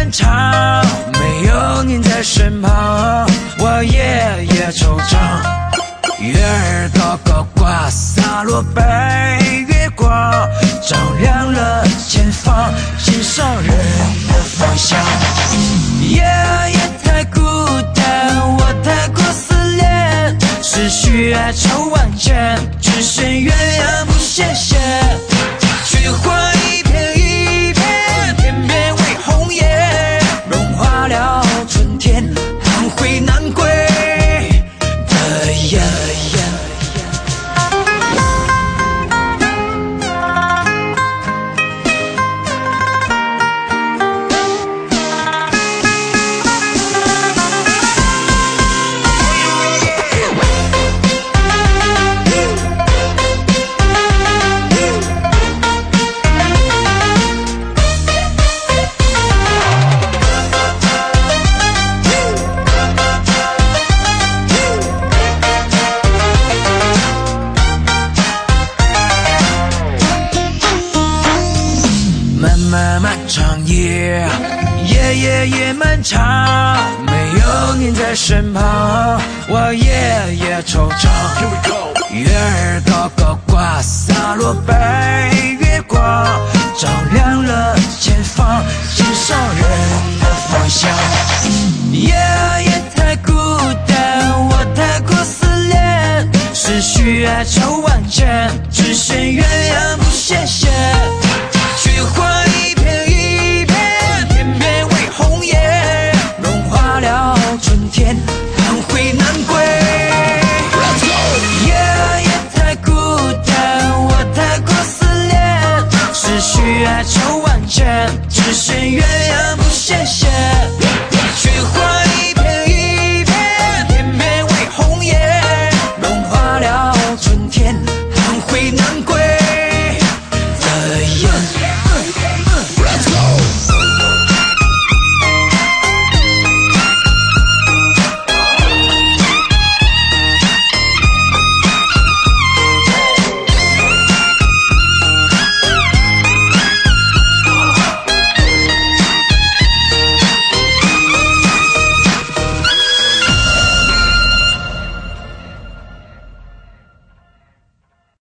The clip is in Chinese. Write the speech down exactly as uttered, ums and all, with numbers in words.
漫长，没有您在身旁，我夜夜惆怅。月儿高高挂，洒落白月光，照亮了前方，心上人的方向。夜夜太孤单，我太过思念，思绪哀愁万千，只羡鸳鸯不羡仙。菊花一片一片，片片为红叶，融化了春天，轮回难归的眼。漫漫长夜，夜夜夜漫长，没有您在身旁，我夜夜惆怅。月儿高高挂，洒落白月光，照亮了前方，心上人的方向。夜夜太孤单，我太过思念，思绪哀愁万千，只羡鸳鸯不羡仙。菊花